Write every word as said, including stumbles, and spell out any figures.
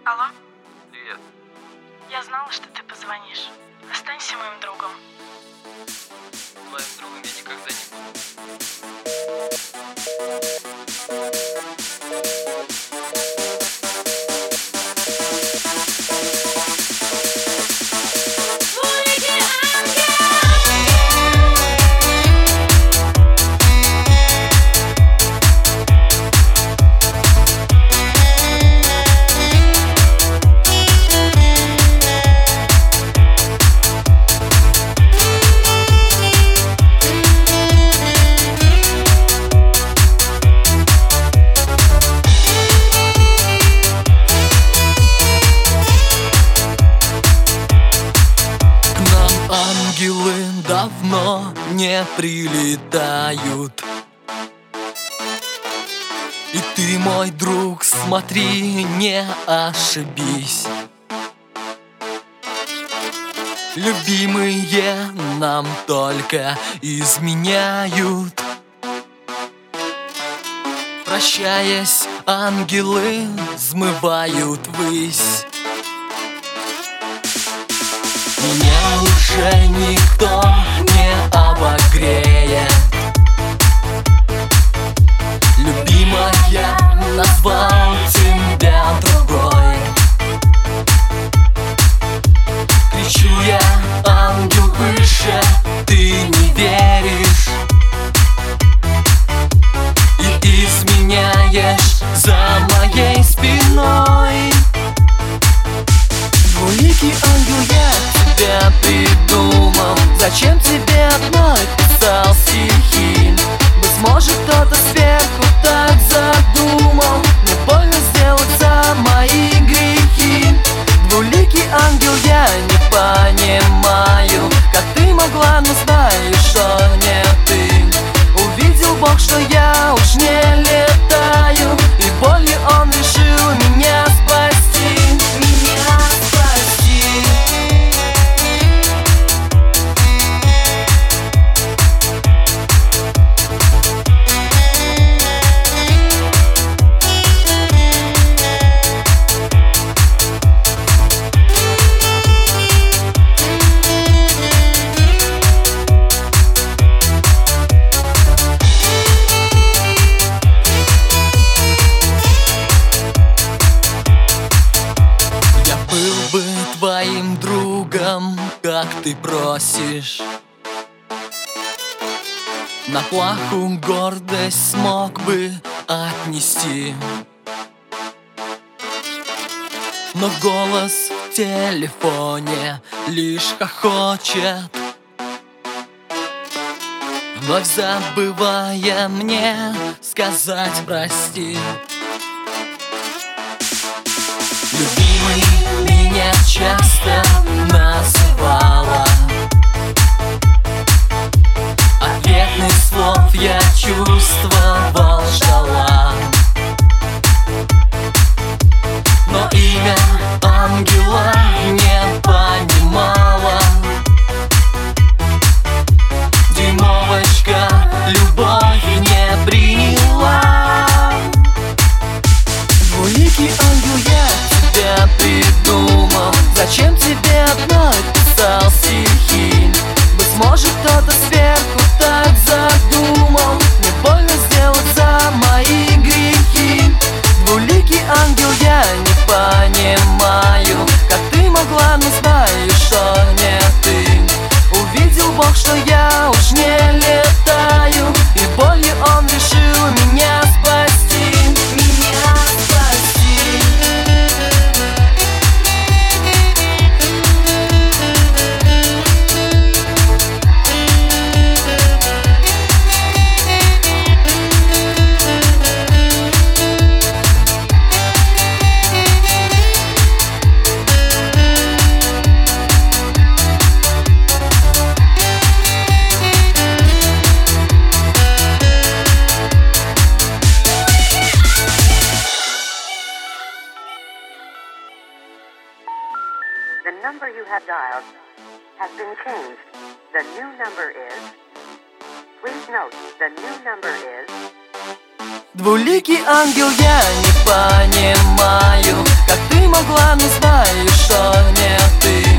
Алло? Привет. Я знала, что ты позвонишь. Останься моим другом. Твоим другом я никогда не буду. Ангелы давно не прилетают. И ты, мой друг, смотри, не ошибись. Любимые нам только изменяют. Прощаясь, ангелы взмывают ввысь. Меня уже никто не обогреет. Любимая, назвал тебя другой. Кричу я, ангел выше, ты не веришь и изменяешь за моей спиной. Двуликий ангел, я тебя придумал. Зачем тебе одной писал стихи? Быть может, кто-то сверху так задумал мне больно сделать за мои грехи. Двуликий ангел, я не понимаю, как ты могла, но знаю, что не ты. Увидел Бог, что я уж не летаю, и болью Он решил меня спасти. Меня спасти. Был бы твоим другом, как ты просишь. На плаху гордость смог бы отнести. Но голос в телефоне лишь хохочет, вновь забывая мне сказать прости. Любимый меня часто называла, ответных слов я чувствовал, ждала. Но имя ангела не понимала. Дюймовочка любовь не приняла. Двуликий ангел, я тебя придумал. Зачем тебе одной писал стихи? Быть может, кто-то сверху так задумал мне больно сделать за мои грехи. Двуликий ангел, я не понимаю, как ты могла, но знаю, что не ты. Увидел Бог, что я уж не летаю, и болью Он решил меня спасти. Меня спасти. The number you have dialed has been changed. The new number is... Please note, the new number is... Двуликий ангел, я не понимаю, как ты могла, но знаю, что не ты.